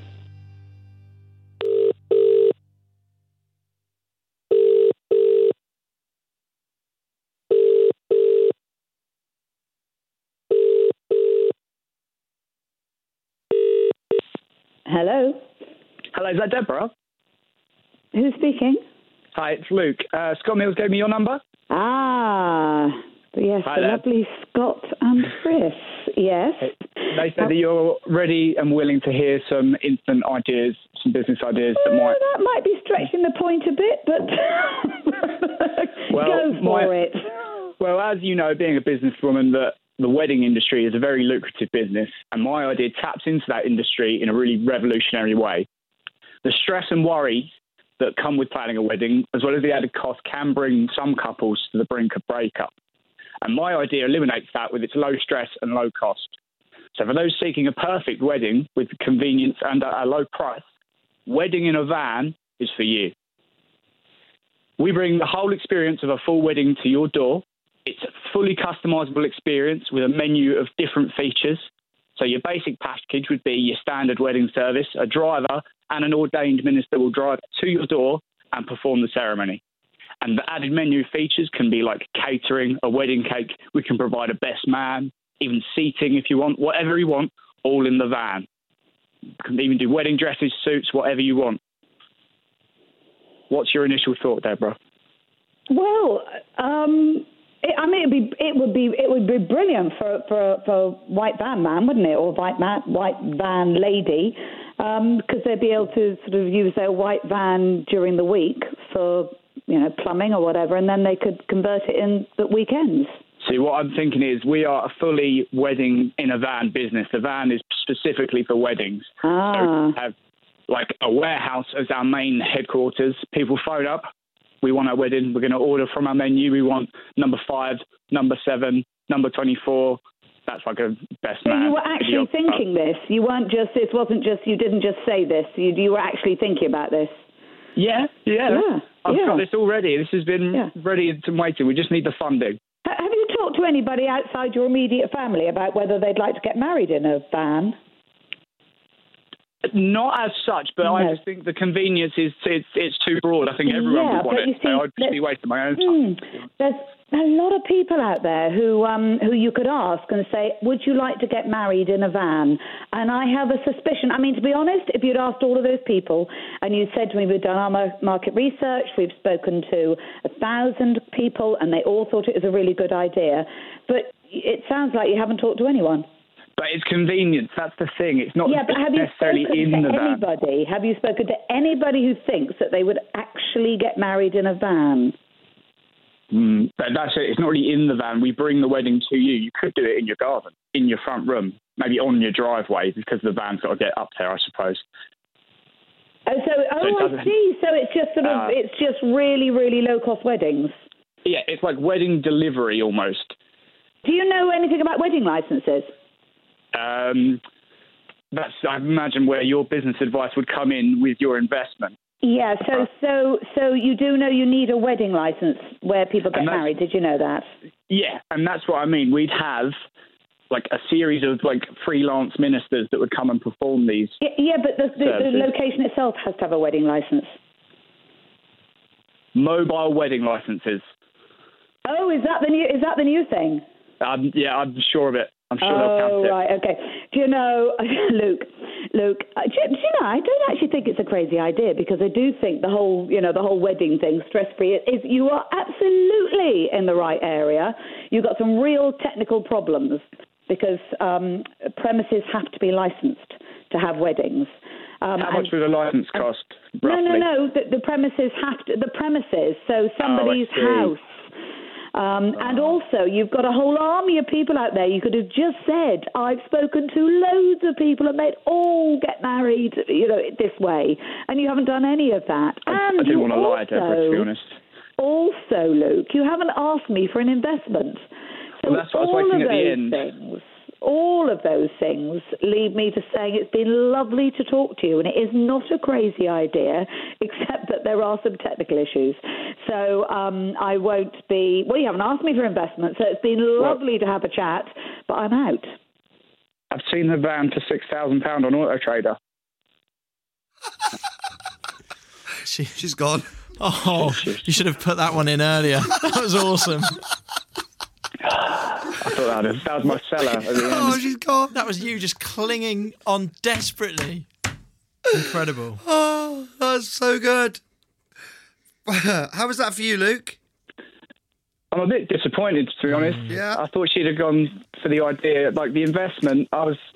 Hello. Hello, is that Deborah? Who's speaking? Hi, it's Luke. Uh, Scott Mills gave me your number. Ah, yes, Hi the there. lovely Scott and Chris. Yes. They said that you're ready and willing to hear some instant ideas, some business ideas that Well, might... that might be stretching the point a bit, but Well, go for my- it. Well, as you know, being a businesswoman, that the wedding industry is a very lucrative business, and my idea taps into that industry in a really revolutionary way. The stress and worry that come with planning a wedding, as well as the added cost, can bring some couples to the brink of breakup. And my idea eliminates that with its low stress and low cost. So for those seeking a perfect wedding with convenience and a low price, Wedding in a Van is for you. We bring the whole experience of a full wedding to your door. It's a fully customizable experience with a menu of different features. So your basic package would be your standard wedding service, a driver and an ordained minister will drive to your door and perform the ceremony. And the added menu features can be like catering, a wedding cake. We can provide a best man, even seating if you want, whatever you want, all in the van. You can even do wedding dresses, suits, whatever you want. What's your initial thought, Deborah? Well, um, it, I mean, it'd be, it would be it would be brilliant for for for white van man, wouldn't it, or white man, white van lady, because um, they'd be able to sort of use their white van during the week for, you know, plumbing or whatever, and then they could convert it in the weekends. See, what I'm thinking is we are a fully wedding in a van business. The van is specifically for weddings. Ah. So we have like a warehouse as our main headquarters. People phone up. We want our wedding. We're going to order from our menu. We want number five, number seven, number twenty-four. That's like a best so man. You were actually thinking this. You weren't just, this wasn't just, you didn't just say this. You, you were actually thinking about this. Yeah, yeah. Yeah, I've yeah. got this all ready. This has been Yeah. ready and waiting. We just need the funding. Ha- Have you talked to anybody outside your immediate family about whether they'd like to get married in a van? Not as such, but No. I just think the convenience is it's, it's too broad. I think everyone Yeah, would want but it. you see, so I'd just let's- be wasting my own Hmm. time. There's a lot of people out there who um, who you could ask and say, would you like to get married in a van? And I have a suspicion. I mean, to be honest, if you'd asked all of those people and you said to me, we've done our mar- market research, we've spoken to a thousand people, and they all thought it was a really good idea. But it sounds like you haven't talked to anyone. But it's convenience. That's the thing. It's not Yeah, but have you necessarily spoken in to the van. anybody? Have you spoken to anybody who thinks that they would actually get married in a van? Mm, but that's it. It's not really in the van. We bring the wedding to you. You could do it in your garden, in your front room, maybe on your driveway, because the van's got to get up there, I suppose. Oh, so, So it oh, I doesn't- see. So it's just sort of, Uh, it's just really, really low cost weddings. Yeah, it's like wedding delivery almost. Do you know anything about wedding licenses? Um, that's, I imagine, where your business advice would come in with your investment. Yeah. So, so, so you do know you need a wedding license where people get And that's- married. Did you know that? Yeah, and that's what I mean. We'd have like a series of like freelance ministers that would come and perform these. Yeah, yeah but the, the, the Services. location itself has to have a wedding license. Mobile wedding licenses. Oh, is that the new? Is that the new thing? Um, yeah, I'm sure of it. I'm sure they'll Oh, count it. right, okay. Do you know, Luke, Luke, uh, do, you- do you know, I don't actually think it's a crazy idea, because I do think the whole, you know, the whole wedding thing, stress-free, is you are absolutely in the right area. You've got some real technical problems, because um, premises have to be licensed to have weddings. Um, How much and- would a license cost, No, roughly? no, no. The, the premises have to. The premises. So somebody's see. house. Um, And also, you've got a whole army of people out there. You could have just said, "I've spoken to loads of people, and they'd all get married, you know, this way." And you haven't done any of that. I, and I didn't you want to lie, also, Deborah, to be honest. Also, Luke, you haven't asked me for an investment. So Well, that's what I was all waiting of at the those end. things, all of those things lead me to saying it's been lovely to talk to you, and it is not a crazy idea, except that there are some technical issues. So um, I won't be. Well, you haven't asked me for investment, so it's been lovely to have a chat, but I'm out. I've seen the van for six thousand pounds on Auto Trader. She, She's gone. Oh, you should have put that one in earlier. That was awesome. I thought that was, that was my seller at the end. Oh, she's gone. That was you just clinging on desperately. Incredible. Oh, that's so good. How was that for you, Luke? I'm a bit disappointed, to be honest. Yeah. I thought she'd have gone for the idea, like the investment. I was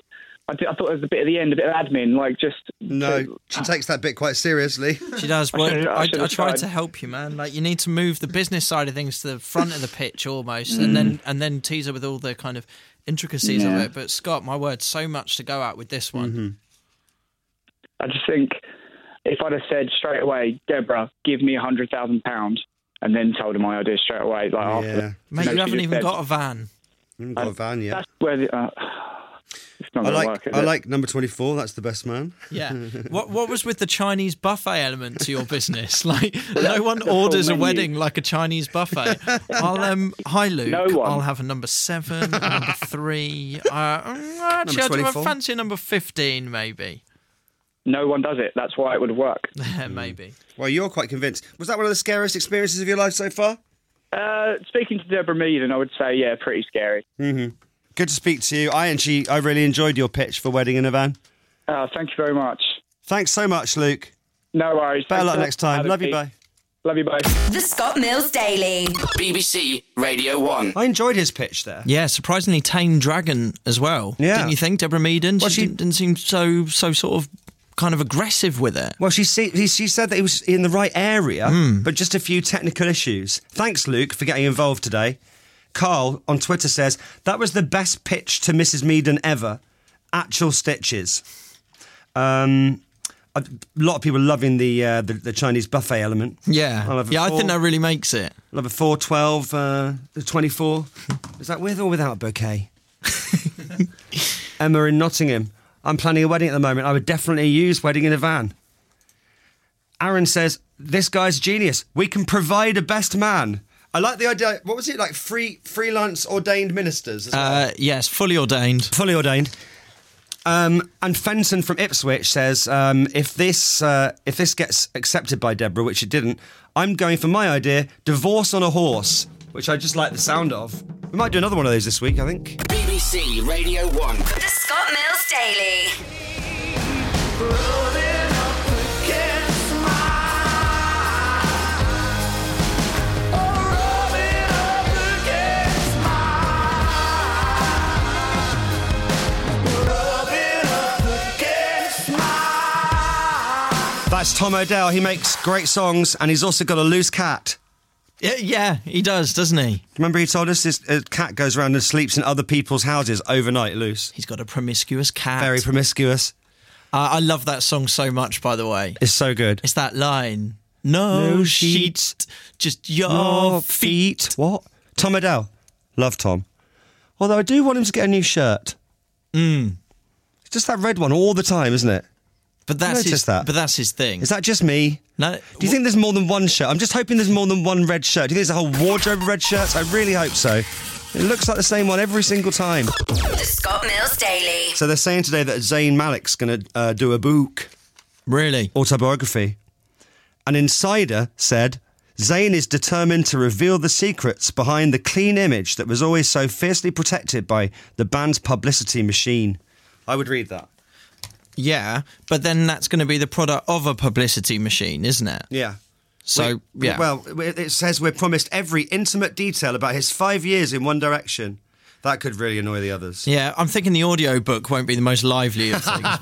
I, th- I thought there was a bit at the end, a bit of admin, like just. No, she takes that bit quite seriously. She does. I Well, should've- I I, I, should've tried tried. to help you, man. Like, you need to move the business side of things to the front of the pitch almost, and then and then tease her with all the kind of intricacies of Yeah. it. But Scott, my word, so much to go at with this one. Mm-hmm. I just think if I'd have said straight away, Deborah, give me a hundred thousand pounds, and then told her my idea straight away, like after. Yeah. Mate, No, you she haven't just even said- got a van. You haven't got a van yet. That's where the. Uh, it's not I gonna like work, is I it? like number twenty-four. That's the best man. Yeah. What What was with the Chinese buffet element to your business? Like, Well, no that's one the full orders a menu. wedding like a Chinese buffet. I'll um. Hi, Luke. No one. I'll have a number seven, a number three. Uh, mm, actually, I do twenty-four. fancy a number fifteen, maybe. No one does it. That's why it would work. Maybe. Well, you're quite convinced. Was that one of the scariest experiences of your life so far? Uh, speaking to Deborah Meaden, I would say, yeah, pretty scary. Mm-hmm. Good to speak to you. I actually, I really enjoyed your pitch for Wedding in a Van. Uh, thank you very much. Thanks so much, Luke. No worries. Better Thanks luck for next time. having Love you, me. bye. Love you, bye. The Scott Mills Daily. B B C Radio one. I enjoyed his pitch there. Yeah, surprisingly tame dragon as well. Yeah. Didn't you think, Deborah Meaden? Well, she, she- didn't, didn't seem so so sort of kind of aggressive with it. Well, she see, he- she said that he was in the right area, Hmm. but just a few technical issues. Thanks, Luke, for getting involved today. Carl on Twitter says, that was the best pitch to Missus Meaden ever. Actual stitches. Um, a lot of people loving the, uh, the the Chinese buffet element. Yeah, I'll have a yeah, I four. think that really makes it. I'll have a four, twelve, uh, twenty-four. Is that with or without a bouquet? Emma in Nottingham. I'm planning a wedding at the moment. I would definitely use Wedding in a Van. Aaron says, this guy's genius. We can provide a best man. I like the idea. What was it? Like free freelance ordained ministers as well? Uh, yes, fully ordained. Fully ordained. Um, and Fenton from Ipswich says, um, if this uh, if this gets accepted by Deborah, which it didn't, I'm going for my idea, divorce on a horse, which I just like the sound of. We might do another one of those this week, I think. B B C Radio one. The Scott Mills Daily. That's Tom O'Dell. He makes great songs, and he's also got a loose cat. Yeah, yeah, he does, doesn't he? Remember he told us his uh, cat goes around and sleeps in other people's houses overnight loose. He's got a promiscuous cat. Very promiscuous. Uh, I love that song so much, by the way. It's so good. It's that line. No, No sheets, just your, Your feet. What? Tom O'Dell. Love Tom. Although I do want him to get a new shirt. Mm. It's just that red one all the time, isn't it? But that's noticed his, that. But that's his thing. Is that just me? No. Do you think there's more than one shirt? I'm just hoping there's more than one red shirt. Do you think there's a whole wardrobe of red shirts? I really hope so. It looks like the same one every single time. The Scott Mills Daily. So they're saying today that Zayn Malik's going to uh, do a book. Really? Autobiography. An insider said, Zayn is determined to reveal the secrets behind the clean image that was always so fiercely protected by the band's publicity machine. I would read that. Yeah, but then that's going to be the product of a publicity machine, isn't it? Yeah. So, We- yeah. Well, it says we're promised every intimate detail about his five years in One Direction. That could really annoy the others. Yeah, I'm thinking the audio book won't be the most lively of things.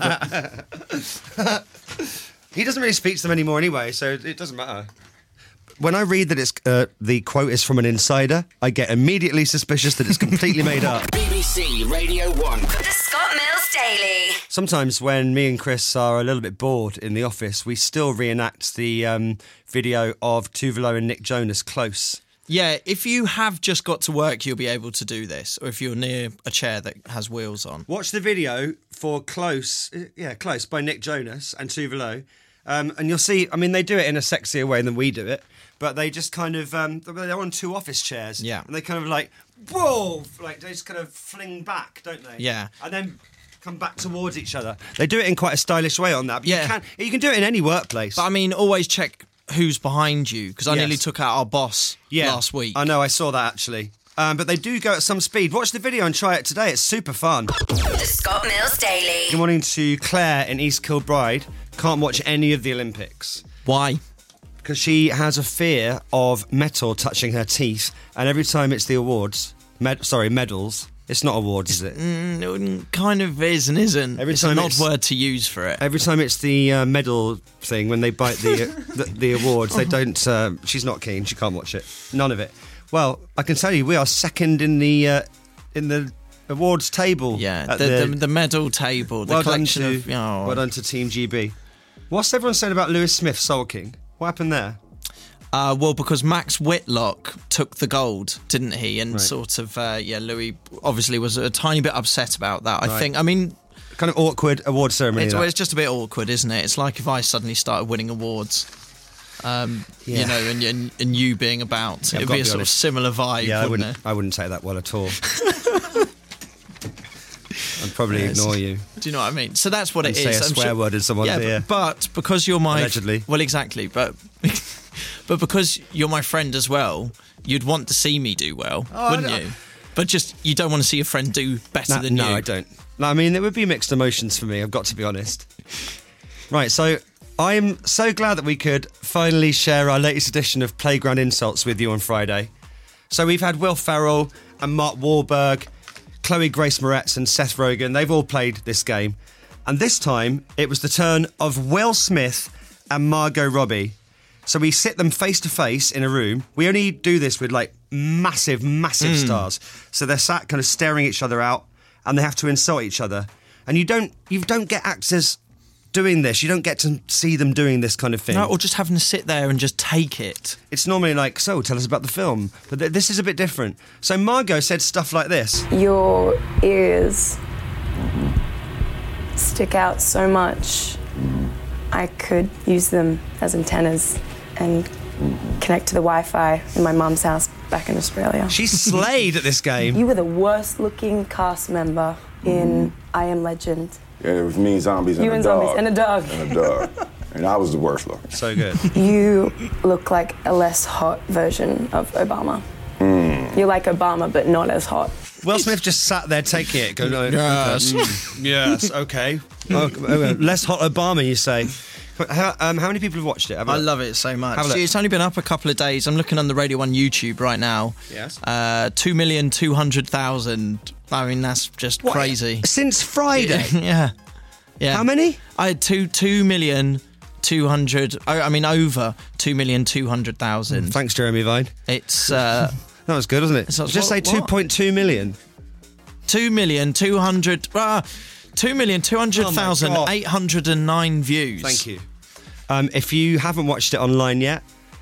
but He doesn't really speak to them anymore anyway, so it doesn't matter. When I read that it's uh, the quote is from an insider, I get immediately suspicious that it's completely made up. B B C Radio one. The Scott Mills Daily. Sometimes when me and Chris are a little bit bored in the office, we still reenact the um, video of Tuvelo and Nick Jonas, Close. yeah, if you have just got to work, you'll be able to do this. Or if you're near a chair that has wheels on. Watch the video for Close, uh, yeah, Close, by Nick Jonas and Tuvelo. Um, and you'll see, I mean, they do it in a sexier way than we do it, but they just kind of, um, they're on two office chairs. Yeah. And they kind of like, whoa, like they just kind of fling back, don't they? Yeah. And then come back towards each other. They do it in quite a stylish way on that. But Yeah. You can, you can do it in any workplace. But I mean, always check who's behind you, because I Yes. nearly took out our boss yeah. last week. I know, I saw that actually. Um, but they do go at some speed. Watch the video and try it today. It's super fun. The Scott Mills Daily. Good morning to Claire in East Kilbride. Can't watch any of the Olympics. Why? Because she has a fear of metal touching her teeth, and every time it's the awards, med- sorry, medals, It's not awards, is it? Mm, kind of is and isn't. Every it's time an odd it's- word to use for it. Every time it's the uh, medal thing, when they bite the uh, the, the awards, they don't. Uh, she's not keen. She can't watch it. None of it. Well, I can tell you, we are second in the uh, in the awards table. Yeah, at the, the, the medal table, the well collection done to, of. Oh. Well done to Team G B. What's everyone saying about Lewis Smith sulking? What happened there? Uh, well, because Max Whitlock took the gold, didn't he? And Right. sort of, uh, yeah, Louis obviously was a tiny bit upset about that. I Right. think. I mean, kind of awkward award ceremony. It's, that. well, it's just a bit awkward, isn't it? It's like if I suddenly started winning awards. Um, Yeah. You know, and, and and you being about, Yeah, I've it'd got be to a be sort honest. of similar vibe, Yeah, I wouldn't wouldn't. it? I wouldn't take that well at all. I'd probably Yes. ignore you. Do you know what I mean? So that's what And it say is. a I'm swear sure- word in someone's yeah, ear. But, but because you're my Allegedly. well, exactly. But but because you're my friend as well, you'd want to see me do well, Oh, I wouldn't don't- you? But just you don't want to see a friend do better No, than no, you. I don't. No, I mean, there would be mixed emotions for me, I've got to be honest. Right, so I am so glad that we could finally share our latest edition of Playground Insults with you on Friday. So we've had Will Ferrell and Mark Wahlberg, Chloe Grace Moretz and Seth Rogen. They've all played this game. And this time, it was the turn of Will Smith and Margot Robbie. So we sit them face to face in a room. We only do this with like massive, massive Mm. stars. So they're sat kind of staring each other out and they have to insult each other. And you don't you don't get actors doing this. You don't get to see them doing this kind of thing. No, or just having to sit there and just take it. It's normally like, so tell us about the film. But th- this is a bit different. So Margot said stuff like this. Your ears stick out so much. I could use them as antennas and connect to the Wi-Fi in my mum's house back in Australia. She slayed at this game. You were the worst looking cast member in I Am Legend. Yeah, it was me, zombies, and You a and dog. zombies and a dog. And a dog. And I was the worst looking. So good. You look like a less hot version of Obama. Mm. You're like Obama, but not as hot. Will Smith just sat there taking it. Going, oh, Yes. okay, mm, yes, okay. Oh, oh, less hot Obama, you say. But how, um, how many people have watched it? Have a I look. love it so much. Have a look. It's only been up a couple of days. I'm looking on the Radio one YouTube right now. Yes. Uh, two million two hundred thousand. I mean, that's just What? crazy. Since Friday? yeah. Yeah. How many? I had two two million two hundred. I I mean, over two million two hundred thousand. Thanks, Jeremy Vine. It's uh, That was good, wasn't it? It's like, Just say what- two what? point two million. two million two hundred. Ah, two million two hundred thousand Oh my God. eight hundred and nine views. Thank you. Um, if you haven't watched it online yet,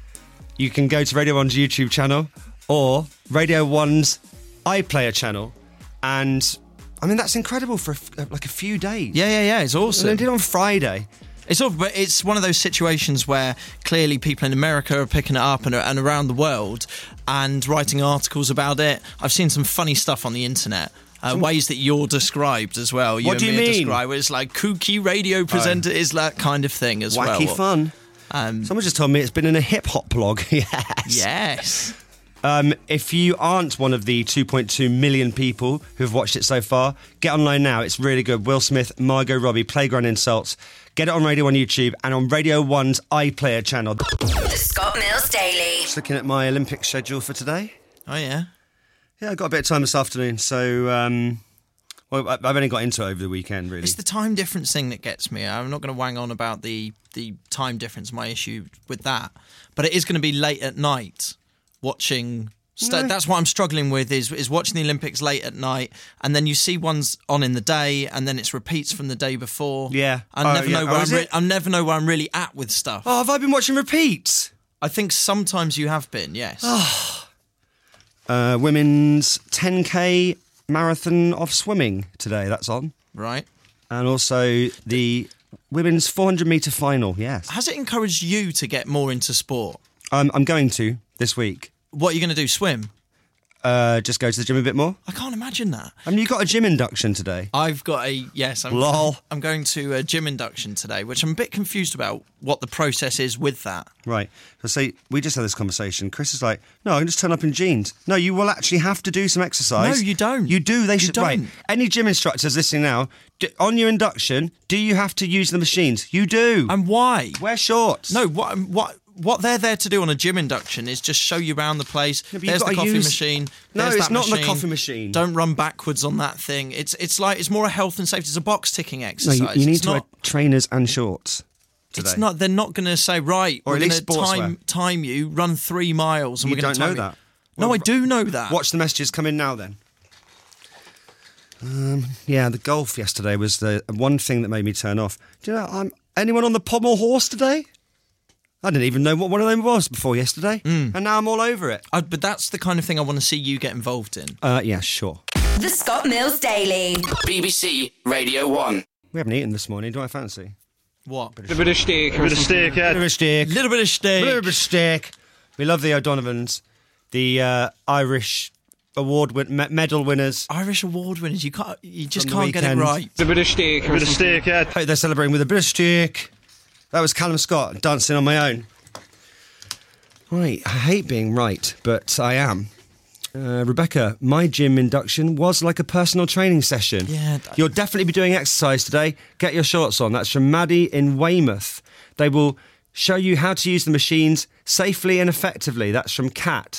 you can go to Radio one's YouTube channel or Radio one's iPlayer channel. And, I mean, that's incredible for a f- like a few days. Yeah, yeah, yeah. It's And awesome. they did it on Friday. It's all, but it's one of those situations where clearly people in America are picking it up and, and around the world and writing articles about it. I've seen some funny stuff on the internet. Uh, ways that you're described as well. You What and do you me are mean? Described, where it's like kooky radio presenter is that kind of thing as well. Wacky fun. Um, Someone just told me it's been in a hip hop blog. Yes. Yes. Um, if you aren't one of the two point two million people who've watched it so far, get online now. It's really good. Will Smith, Margot Robbie, Playground Insults. Get it on Radio one YouTube and on Radio one's iPlayer channel. The Scott Mills Daily. Just looking at my Olympic schedule for today. Oh, yeah? Yeah, I've got a bit of time this afternoon, so... Um, well, I- I've only got into it over the weekend, really. It's the time difference thing that gets me. I'm not going to wang on about the, the time difference, my issue with that. But it is going to be late at night watching... St- No. That's what I'm struggling with, is is watching the Olympics late at night, and then you see ones on in the day, and then it's repeats from the day before. Yeah. I Oh, never yeah. know Oh, where is I'm re- it? I never know where I'm really at with stuff. Oh, have I been watching repeats? I think sometimes you have been, yes. Uh, women's ten K marathon of swimming today, that's on. Right. And also the women's four hundred metre final, yes. Has it encouraged you to get more into sport? Um, I'm going to this week. What are you going to do, swim? Uh, just go to the gym a bit more. I can't imagine that. I mean, you got a gym induction today. I've got a yes. I'm, Lol. I'm going to a gym induction today, which I'm a bit confused about what the process is with that. Right. So say we just had this conversation. Chris is like, "No, I can just turn up in jeans." No, you will actually have to do some exercise. No, you don't. You do. They You should. don't. Right. Any gym instructors listening now, do, on your induction, do you have to use the machines? You do. And why? Wear shorts. No. What? What? what they're there to do on a gym induction is just show you around the place. Yeah, but you've There's the gotta coffee use- machine. No, there's it's that not the machine. coffee machine. Don't run backwards on that thing. It's it's like it's more a health and safety. It's a box ticking No, exercise. you, you need it's to not, wear trainers and shorts today. It's not. They're not going to say right. Or we're at going least to sportswear. time time you run three miles, and You we're going don't to know that. No, Well, I do know that. Watch the messages come in now then. Um, yeah, the golf yesterday was the one thing that made me turn off. Do you know, I'm, anyone on the pommel horse today? I didn't even know what one of them was before yesterday, Mm. and now I'm all over it. Uh, but that's the kind of thing I want to see you get involved in. Uh, yeah, sure. The Scott Mills Daily. B B C Radio one. We haven't eaten this morning, do I fancy? What? A bit of steak. A bit of steak, yeah. Bit of steak. Little bit of steak. Little bit of steak. We love the O'Donovans, the uh, Irish award win- me- medal winners. Irish award winners. You can't. You just From the can't get it weekend. right. A bit of steak. A bit of steak, yeah. Hope they're celebrating with a bit of steak. That was Callum Scott dancing on my own. Right, I hate being right, but I am. Uh, Rebecca, my gym induction was like a personal training session. Yeah. You'll definitely be doing exercise today. Get your shorts on. That's from Maddie in Weymouth. They will show you how to use the machines safely and effectively. That's from Kat.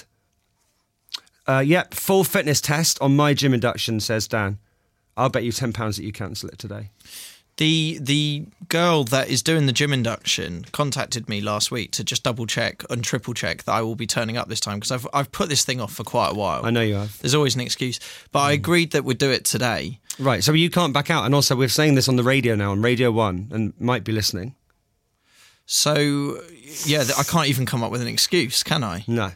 Uh, yep, full fitness test on my gym induction, says Dan. I'll bet you ten pounds that you cancel it today. The the girl that is doing the gym induction contacted me last week to just double check and triple check that I will be turning up this time because I've I've put this thing off for quite a while. I know you have. There's always an excuse, but I agreed that we'd do it today. Right, so you can't back out. And also, we're saying this on the radio now, on Radio one, and might be listening. So yeah, th- I can't even come up with an excuse, can I? No.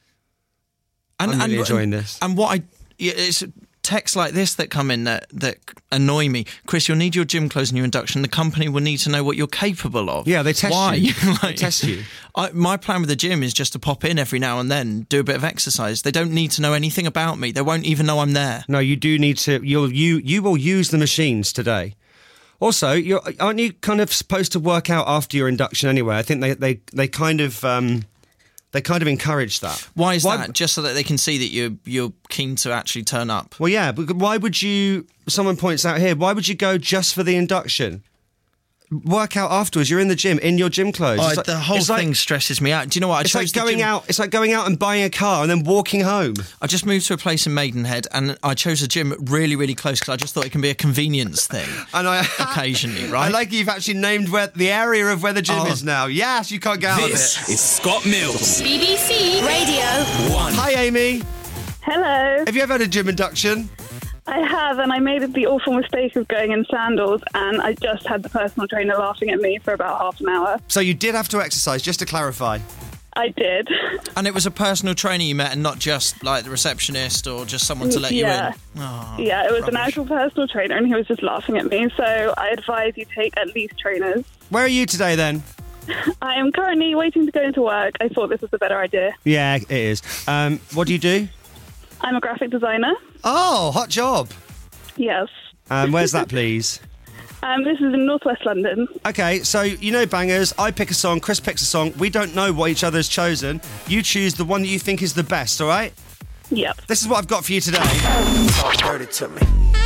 And, I'm really and, enjoying this. And what I yeah, it's texts like this that come in that that annoy me. Chris, you'll need your gym clothes in your induction. The company will need to know what you're capable of. Yeah, they test Why? you. Like, They test you. I, my plan with the gym is just to pop in every now and then, do a bit of exercise. They don't need to know anything about me. They won't even know I'm there. No, you do need to. You'll you you will use the machines today. Also, you're, aren't you kind of supposed to work out after your induction anyway? I think they they they kind of um, they kind of encourage that. Why is that? Just so that they can see that you're you're keen to actually turn up. Well, yeah, but why would you? Someone points out here. Why would you go just for the induction? Work out afterwards. You're in the gym in your gym clothes. Oh, It's like- the whole it's thing like- stresses me out. Do you know what? I It's chose like the going gym- out. It's like going out and buying a car and then walking home. I just moved to a place in Maidenhead, and I chose a gym really, really close because I just thought it can be a convenience thing. And I occasionally, right? I like you've actually named where the area of where the gym Oh. is now. Yes, you can't get out This of it. is Scott Mills. B B C Radio One. Hi, Amy. Hello. Have you ever had a gym induction? I have, and I made the awful mistake of going in sandals, and I just had the personal trainer laughing at me for about half an hour. So you did have to exercise, just to clarify. I did. And it was a personal trainer you met and not just like the receptionist or just someone to let Yeah. you in. Oh, yeah, it was an rubbish. actual personal trainer, and he was just laughing at me, so I advise you take at least trainers. Where are you today then? I am currently waiting to go into work. I thought this was a better idea. Yeah, it is. Um, what do you do? I'm a graphic designer. Oh, hot job. Yes. Um, where's that, please? Um, this is in northwest London. Okay, so you know bangers. I pick a song, Chris picks a song. We don't know what each other's chosen. You choose the one that you think is the best, all right? Yep. This is what I've got for you today. Talk dirty to me.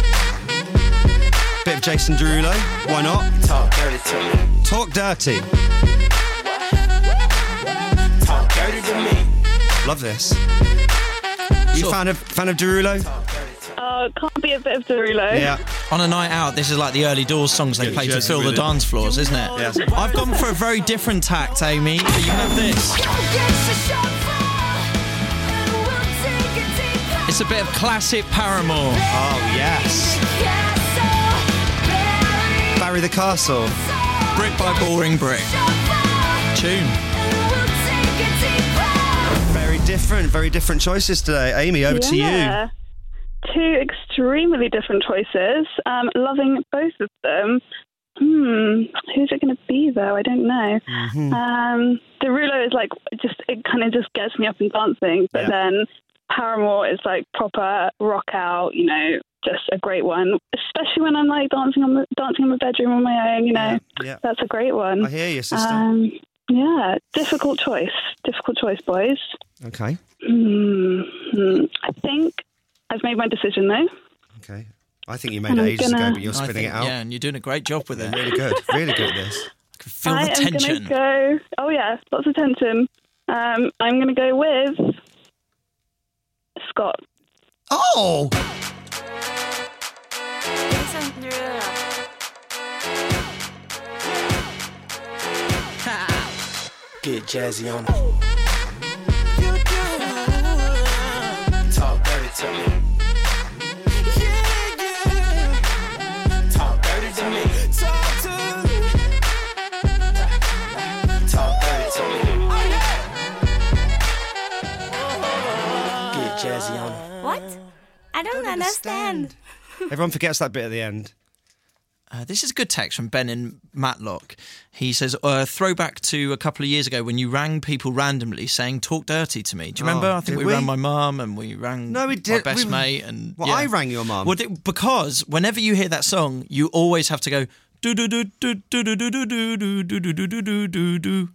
Bit of Jason Derulo. Why not? Talk dirty to me. Talk dirty. Talk dirty to me. Love this. You fan of fan of Derulo? Uh, can't be a bit of Derulo. Yeah. On a night out, this is like the early doors songs they Yeah, play to Jersey fill the Rhythm. dance floors, isn't it? Yes. I've gone for a very different tact, Amy. But you can have this. It's a bit of classic Paramore. Oh, yes. Barry the Castle. Brick by Boring Brick. Tune. Very different, very different choices today. Amy, over to you. Yeah. Two extremely different choices. Um, loving both of them. Hmm, who's it going to be though? I don't know. Mm-hmm. Um, Derulo is like just it kind of just gets me up and dancing, but Yeah. then Paramore is like proper rock out. You know, just a great one. Especially when I'm like dancing on the, dancing in my bedroom on my own. You know, Yeah. that's a great one. I hear you, sister. Um, yeah, difficult choice. Difficult choice, boys. Okay. Hmm. hmm. I think I've made my decision though. Okay. I think you made it I'm ages gonna- ago, but you're I spinning think- it out. Yeah, and you're doing a great job with it. Really good. Really good at this. Feel I the am tension. gonna go. Oh yeah, lots of tension. Um, I'm gonna go with Scott. Oh. Get jazzy on it. Talk dirty to me. Talk dirty to me. Talk to me. Talk dirty to me. Get jazzy on it. What? I don't understand. Everyone forgets that bit at the end. Uh, this is a good text from Ben in Matlock. He says, uh, throwback to a couple of years ago when you rang people randomly saying, talk dirty to me. Do you remember? Oh, I think did we, we? rang my mum and we rang No, we my did- best we- mate. And Well, yeah. I rang your mum. Well, th- because whenever you hear that song, you always have to go, do do do do do do do do do do do do do do do do.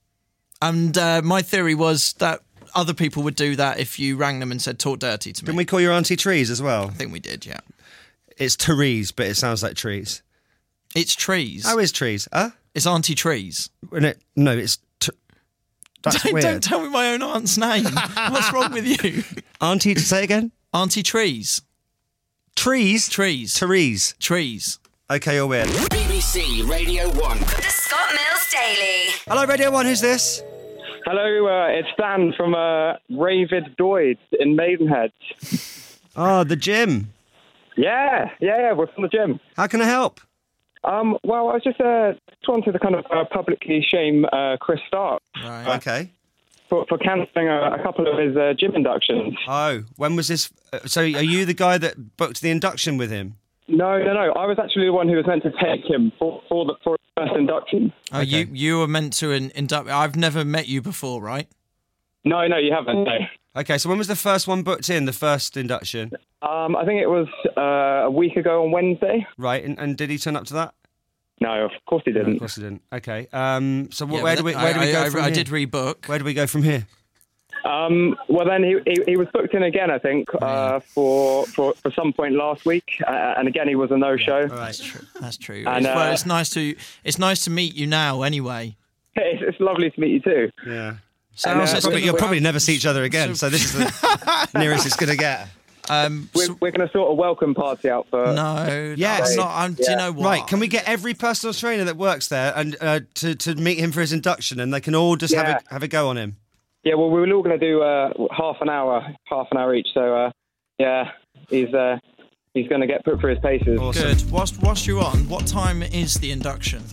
And uh, my theory was that other people would do that if you rang them and said, talk dirty to me. Didn't we call your auntie Trees as well? I think we did, yeah. It's Therese, but it sounds like trees. It's trees. How is trees? Huh? It's Auntie Trees. No, no it's... T- that's don't, weird. don't tell me my own aunt's name. What's wrong with you? Auntie, say it again? Auntie Trees. Trees? Trees. Therese. Trees. Okay, you're weird. B B C Radio one. The Scott Mills Daily. Hello, Radio one, who's this? Hello, uh, it's Dan from uh, Ravid Doyd in Maidenhead. Oh, the gym. Yeah, yeah, yeah, we're from the gym. How can I help? Um, well, I was just, uh, just wanted to kind of uh, publicly shame uh, Chris Stark Right. Okay. for, for cancelling a, a couple of his uh, gym inductions. Oh, when was this? Uh, so are you the guy that booked the induction with him? No, no, no. I was actually the one who was meant to take him for, for the for his first induction. Oh, you you were meant to in, induct. I've never met you before, right? No, no, you haven't. No. Okay, so when was the first one booked in, the first induction? Um, I think it was uh, a week ago on Wednesday. Right, and, and did he turn up to that? No, of course he didn't. No, of course he didn't. Okay, um, so wh- Yeah, where but do we I- where do we I- go I- from I here? did rebook. Where do we go from here? Um, well, then he, he he was booked in again, I think, uh, for, for for some point last week, uh, and again he was a no-show. That's true. That's true. And, it's, well, uh, it's nice to it's nice to meet you now. Anyway. It's, it's lovely to meet you too. Yeah. So And, uh, it's Probably, gonna- you'll probably never see each other again, so this is the nearest it's going to get. Um, We're, we're going to sort a welcome party out for. no, Yes. I'm not. I'm, Do you know what? Right, can we get every personal trainer that works there and uh, to, to meet him for his induction, and they can all just have Yeah. a, have a go on him? Yeah, well, we were all going to do uh, half an hour, half an hour each. So, uh, yeah, he's uh, he's going to get put through his paces. Good. Whilst whilst you're on, what time is the induction?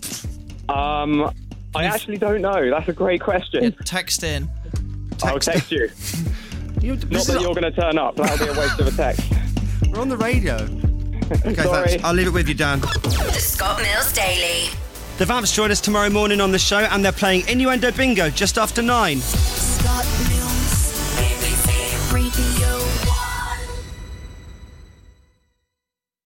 Um, I actually don't know. That's a great question. Text in. I'll text you. You, Not that you're going to turn up. That'll be a waste of a text. We're on the radio. Okay, Sorry. thanks. I'll leave it with you, Dan. The Scott Mills Daily. The Vamps join us tomorrow morning on the show, and they're playing Innuendo Bingo just after nine. Scott Mills, B B C Radio